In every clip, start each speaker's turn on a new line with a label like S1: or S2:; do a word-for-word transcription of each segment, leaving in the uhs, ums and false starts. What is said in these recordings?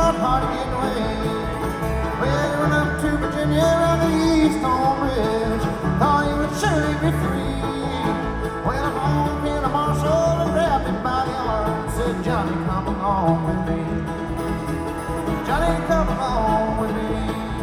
S1: John Hardy getting away. Well, he went up to Virginia around the Eastern Ridge. Thought he would surely be free. Well, I'm home in a marshal and grabbed him by the arm. Said, Johnny, come along with me. Johnny, come along with me.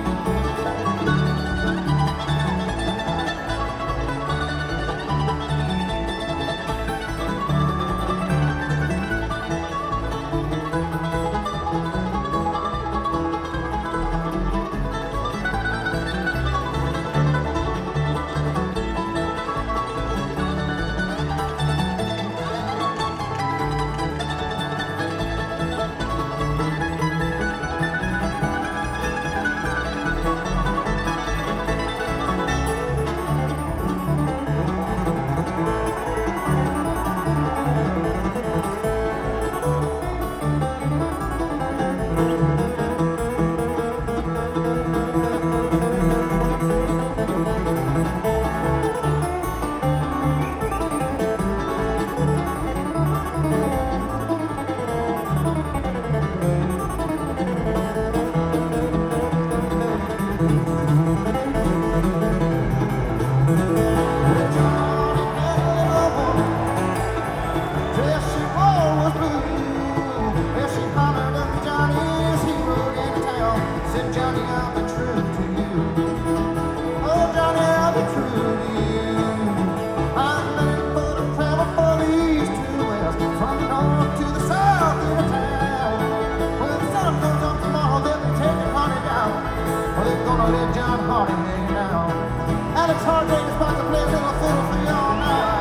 S1: Johnny, I'll be true to you. Oh, Johnny, I'll be true to you. I'm nothing but a travel for the east to the west, from the north to the south in a town. When the sun comes up tomorrow, they'll be taking Hardy down. Well, they're gonna let John Hardy hang down. Alex Hardy is about to play a little fiddle for y'all now.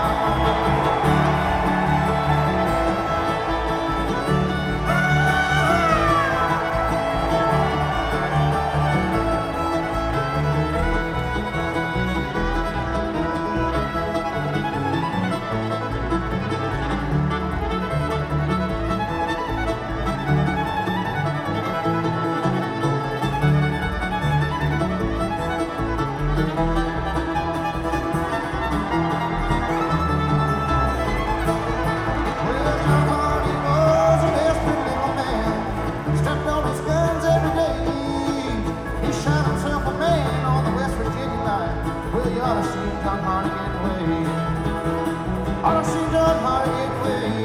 S1: John Hardy get away. I don't see John Hardy get away.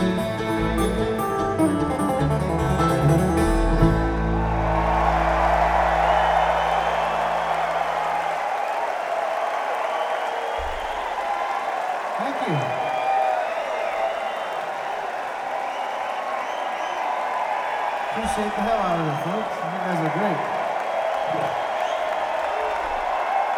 S1: Thank you. Appreciate the hell out of it, folks. You guys are great.